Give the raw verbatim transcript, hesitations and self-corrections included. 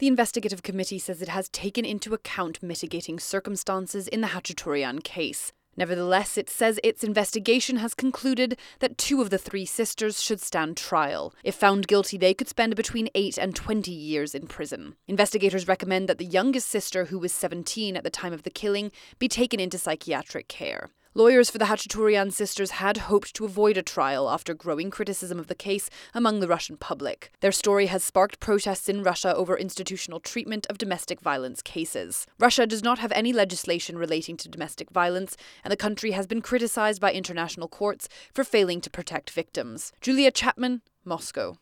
The investigative committee says it has taken into account mitigating circumstances in the Khachaturian case. Nevertheless, it says its investigation has concluded that two of the three sisters should stand trial. If found guilty, they could spend between eight and twenty years in prison. Investigators recommend that the youngest sister, who was seventeen at the time of the killing, be taken into psychiatric care. Lawyers for the Khachaturian sisters had hoped to avoid a trial after growing criticism of the case among the Russian public. Their story has sparked protests in Russia over institutional treatment of domestic violence cases. Russia does not have any legislation relating to domestic violence, and the country has been criticized by international courts for failing to protect victims. Julia Chapman, Moscow.